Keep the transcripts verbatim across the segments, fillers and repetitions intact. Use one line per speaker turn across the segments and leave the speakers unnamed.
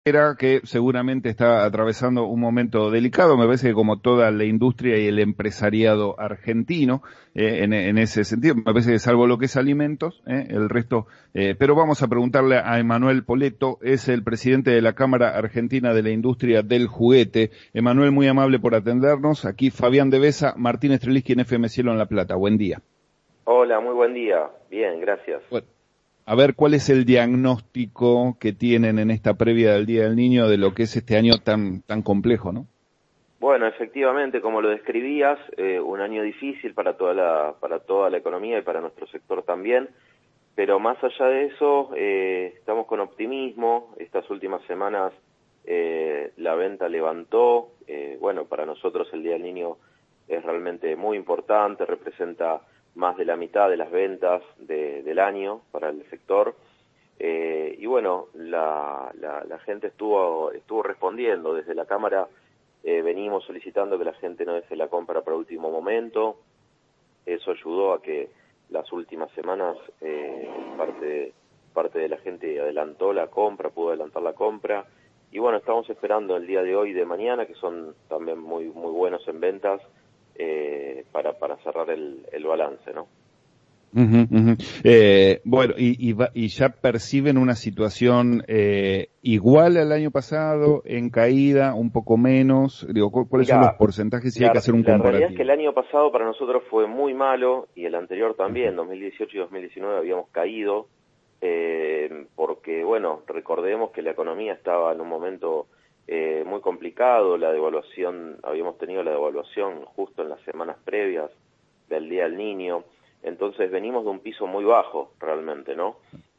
Era que seguramente está atravesando un momento delicado, me parece que como toda la industria y el empresariado argentino, eh, en, en ese sentido, me parece que salvo lo que es alimentos, eh, el resto, eh, pero vamos a preguntarle a Emanuel Poletto, es el presidente de la Cámara Argentina de la Industria del Juguete. Emanuel, muy amable por atendernos. Aquí Fabián de Besa, Martín Streliski en F M Cielo en La Plata. Buen día.
Hola, muy buen día. Bien, gracias.
Bueno. A ver, ¿cuál es el diagnóstico que tienen en esta previa del Día del Niño de lo que es este año tan tan complejo, ¿no?
Bueno, efectivamente, como lo describías, eh, un año difícil para toda la para toda la economía y para nuestro sector también, pero más allá de eso, eh, estamos con optimismo. Estas últimas semanas eh, la venta levantó. Eh, bueno, para nosotros el Día del Niño es realmente muy importante, representa más de la mitad de las ventas de, del año para el sector. Eh, y bueno, la, la, la gente estuvo estuvo respondiendo. Desde la Cámara eh, venimos solicitando que la gente no deje la compra para último momento. Eso ayudó a que las últimas semanas eh, parte, parte de la gente adelantó la compra, pudo adelantar la compra. Y bueno, estamos esperando el día de hoy y de mañana, que son también muy muy buenos en ventas, eh, para, para cerrar el, el balance, ¿no?
Uh-huh, uh-huh. Eh, bueno, y, y, va, y ya perciben una situación eh, igual al año pasado, en caída, un poco menos. Digo, ¿cuáles son los
Mirá,
porcentajes si hay
la,
que hacer un
la realidad es que
comparativo?
el año pasado para nosotros fue muy malo, y el anterior también, dos mil dieciocho y dos mil diecinueve habíamos caído, eh, porque, bueno, recordemos que la economía estaba en un momento eh, muy complicado. La devaluación, habíamos tenido la devaluación justo en las semanas previas del Día del Niño. Entonces venimos de un piso muy bajo realmente, ¿no?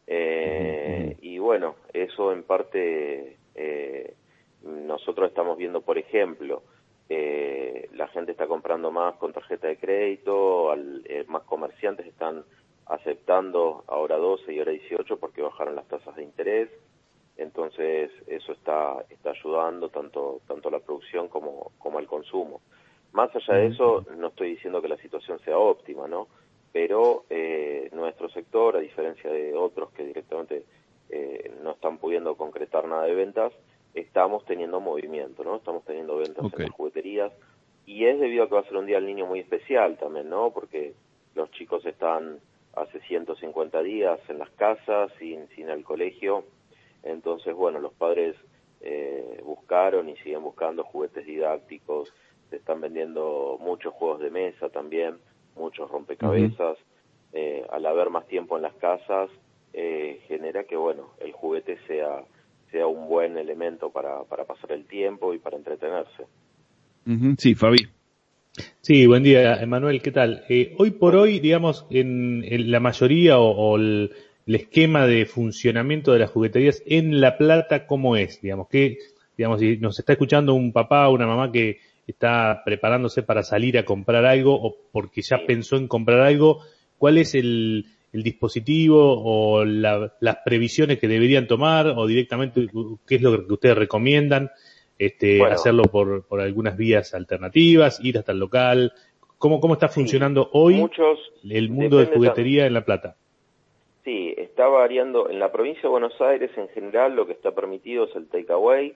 Eh, y bueno, eso en parte eh, nosotros estamos viendo, por ejemplo, eh, la gente está comprando más con tarjeta de crédito, al, eh, más comerciantes están aceptando ahora doce y ahora dieciocho porque bajaron las tasas de interés. Entonces eso está está ayudando tanto tanto a la producción como como al consumo. Más allá de eso, no estoy diciendo que la situación sea óptima, ¿no? Pero eh, nuestro sector, a diferencia de otros que directamente eh, no están pudiendo concretar nada de ventas, estamos teniendo movimiento, ¿no? Estamos teniendo ventas
Okay.
en las jugueterías, y es debido a que va a ser un Día del Niño muy especial también, ¿no? Porque los chicos están hace ciento cincuenta días en las casas, sin, sin el colegio. Entonces, bueno, los padres eh, buscaron y siguen buscando juguetes didácticos. Se están vendiendo muchos juegos de mesa también, muchos rompecabezas. Uh-huh. Eh, al haber más tiempo en las casas, eh, genera que, bueno, el juguete sea sea un buen elemento para, para pasar el tiempo y para entretenerse.
Uh-huh. Sí, Fabi.
Sí, buen día, Emanuel, ¿qué tal? Eh, hoy por hoy, digamos, en, en la mayoría o, o el, el esquema de funcionamiento de las jugueterías en La Plata, ¿cómo es? Digamos, que, digamos, si nos está escuchando un papá o una mamá que está preparándose para salir a comprar algo o porque ya
Sí.
pensó en comprar algo, ¿cuál es el, el dispositivo o la, las previsiones que deberían tomar, o directamente qué es lo que ustedes recomiendan? Este,
Bueno,
hacerlo por, por algunas vías alternativas, ir hasta el local. ¿Cómo, cómo está funcionando
sí,
hoy
muchos,
el mundo de juguetería en La Plata?
Sí, está variando. En la provincia de Buenos Aires, en general, lo que está permitido es el takeaway.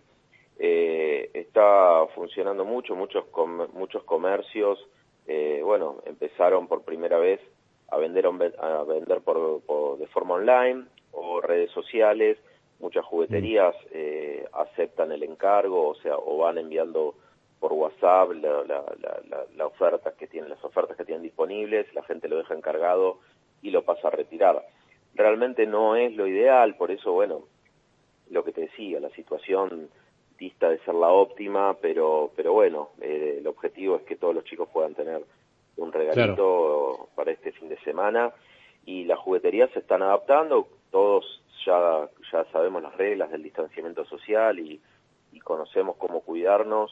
Eh, está funcionando mucho, muchos com muchos comercios, eh, bueno, empezaron por primera vez a vender a vender por, por de forma online o redes sociales. Muchas jugueterías eh, aceptan el encargo, o sea, o van enviando por WhatsApp la, la, la, la, la ofertas que tienen, las ofertas que tienen disponibles. La gente lo deja encargado y lo pasa a retirar. Realmente no es lo ideal, por eso, bueno, lo que te decía, la situación dista de ser la óptima, pero pero bueno, eh, el objetivo es que todos los chicos puedan tener un regalito, claro, para este fin de semana, y las jugueterías se están adaptando. Todos ya ya sabemos las reglas del distanciamiento social y, y conocemos cómo cuidarnos,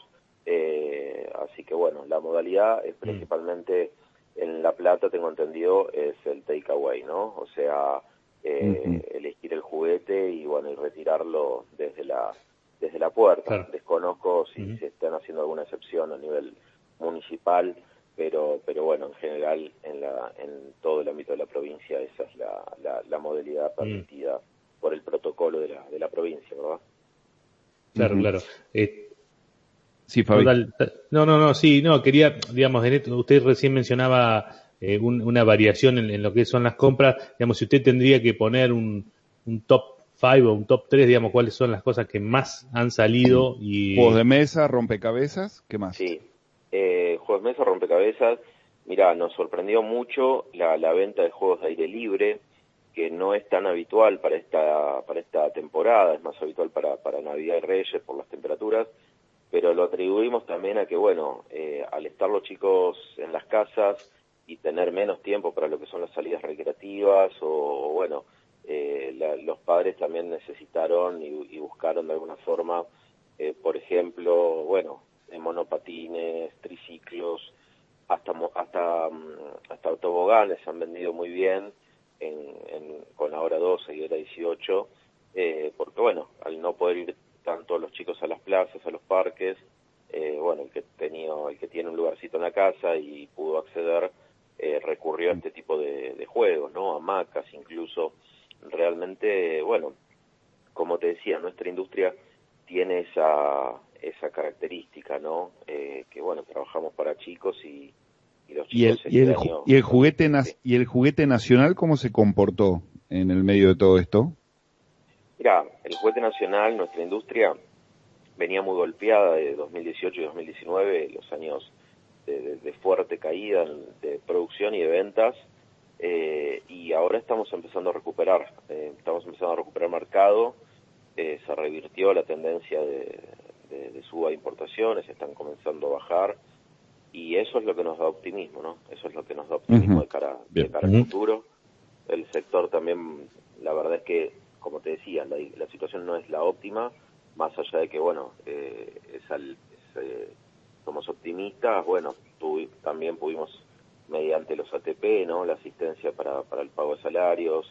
eh, así que bueno, la modalidad es principalmente en La Plata, tengo entendido, es el takeaway, ¿no? O sea, eh, uh-huh. elegir el juguete y bueno, y retirarlo desde la desde la puerta. Claro. Desconozco si uh-huh. se están haciendo alguna excepción a nivel municipal, pero pero bueno, en general en la en todo el ámbito de la provincia esa es la la, la modalidad permitida uh-huh. por el protocolo de la de la provincia, ¿verdad?
Claro, uh-huh. claro. Eh,
sí, Fabi.
No, no, no, sí, no, quería, digamos, en esto, usted recién mencionaba eh, un, una variación en, en lo que son las compras. Digamos, si usted tendría que poner un, un top cinco o un top tres, digamos, cuáles son las cosas que más han salido. Y
juegos de mesa, rompecabezas, ¿qué más?
Sí, eh, juegos de mesa, rompecabezas. Mira, nos sorprendió mucho la, la venta de juegos de aire libre, que no es tan habitual para esta para esta temporada, es más habitual para, para Navidad y Reyes por las temperaturas, pero lo atribuimos también a que, bueno, eh, al estar los chicos en las casas y tener menos tiempo para lo que son las salidas recreativas, o, o bueno, eh, la, los padres también necesitaron y, y buscaron de alguna forma, eh, por ejemplo, bueno, en monopatines, triciclos, hasta hasta hasta toboganes se han vendido muy bien en, en con ahora doce y ahora dieciocho, eh, porque bueno, al no poder ir tanto los chicos a las plazas, a los parques, eh, bueno, el que tenía, el que tiene un lugarcito en la casa y pudo acceder, eh, recurrió a este tipo de, de juegos, ¿no? Hamacas incluso. Realmente, bueno, como te decía, nuestra industria tiene esa esa característica, ¿no? Eh, que bueno, trabajamos para chicos y, y los chicos
¿Y el,
este
y el,
año,
y el juguete
sí.
y el juguete nacional cómo se comportó en el medio de todo esto?
Mira, el juguete nacional, nuestra industria venía muy golpeada de dos mil dieciocho y dos mil diecinueve, los años de, de, de fuerte caída de producción y de ventas, eh, y ahora estamos empezando a recuperar, eh, estamos empezando a recuperar mercado, eh, se revirtió la tendencia de, de, de suba de importaciones, están comenzando a bajar, y eso es lo que nos da optimismo, ¿no? Eso es lo que nos da optimismo uh-huh. de cara, de cara uh-huh. al futuro. El sector también, la verdad es que, como te decía, la, la situación no es la óptima, más allá de que, bueno, eh, es al, es, eh, somos optimistas, bueno, tu, también pudimos, mediante los A T P, ¿no? La asistencia para, para el pago de salarios,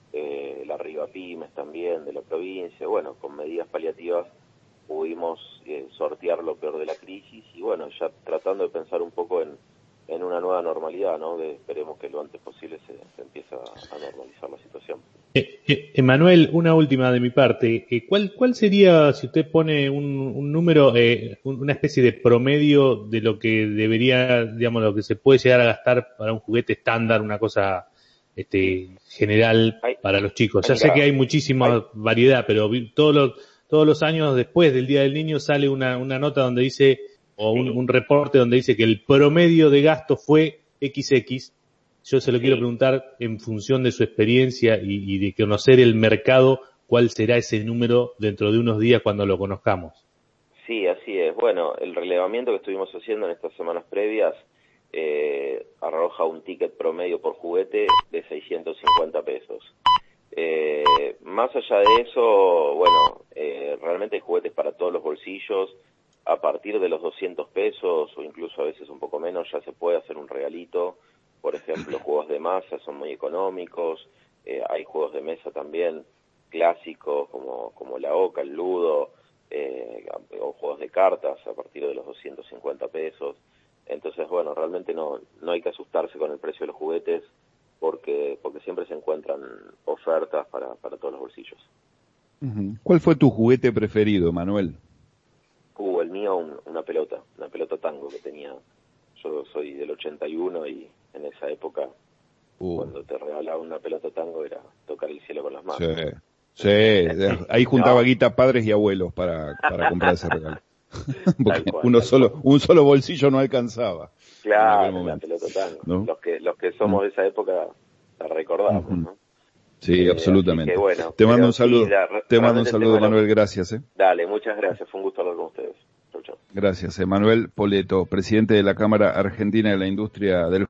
eh, la Arriba Pymes también de la provincia, bueno, con medidas paliativas pudimos eh, sortear lo peor de la crisis y bueno, ya tratando de pensar un poco en, en una nueva normalidad, ¿no? De, esperemos que lo antes posible se, se empiece a, a normalizar la situación.
Eh, eh, Emanuel, una última de mi parte. Eh, ¿cuál, ¿Cuál sería, si usted pone un, un número, eh, una especie de promedio de lo que debería, digamos, lo que se puede llegar a gastar para un juguete estándar, una cosa este, general hay, para los chicos? Ya mira, sé que hay muchísima hay, variedad, pero todos los Todos los años después del Día del Niño sale una, una nota donde dice, o un, un reporte donde dice que el promedio de gasto fue equis equis. Yo se lo sí. quiero preguntar en función de su experiencia y, y de conocer el mercado, ¿cuál será ese número dentro de unos días cuando lo conozcamos?
Sí, así es. Bueno, el relevamiento que estuvimos haciendo en estas semanas previas eh, arroja un ticket promedio por juguete de seiscientos cincuenta pesos. Eh, más allá de eso, bueno, eh, realmente hay juguetes para todos los bolsillos. A partir de los doscientos pesos o incluso a veces un poco menos ya se puede hacer un regalito. Por ejemplo, juegos de masa son muy económicos. Eh, hay juegos de mesa también clásicos como, como la oca, el ludo, eh, o juegos de cartas a partir de los doscientos cincuenta pesos. Entonces, bueno, realmente no, no hay que asustarse con el precio de los juguetes, porque porque siempre se encuentran ofertas para, para todos los bolsillos.
Uh-huh. ¿Cuál fue tu juguete preferido, Manuel?
Uh, el mío, un, una pelota, una pelota tango que tenía. Yo soy del ochenta y uno y en esa época, uh. cuando te regalaban una pelota tango, era tocar el cielo con las manos.
Sí, sí. Ahí juntaba no. guita padres y abuelos para, para comprar ese regalo. Porque cual, uno solo, cual. un solo bolsillo no alcanzaba.
Claro, la pelota tango. ¿No? Los que los que somos de esa época la recordamos, uh-huh. ¿no?
Sí, eh, absolutamente.
Que, bueno,
te mando un saludo,
sí, la,
te mando un saludo,
bueno,
Manuel, gracias. ¿eh?
Dale, muchas gracias, fue un gusto hablar con ustedes. Chau, chau.
Gracias, Emanuel Poleto, presidente de la Cámara Argentina de la Industria del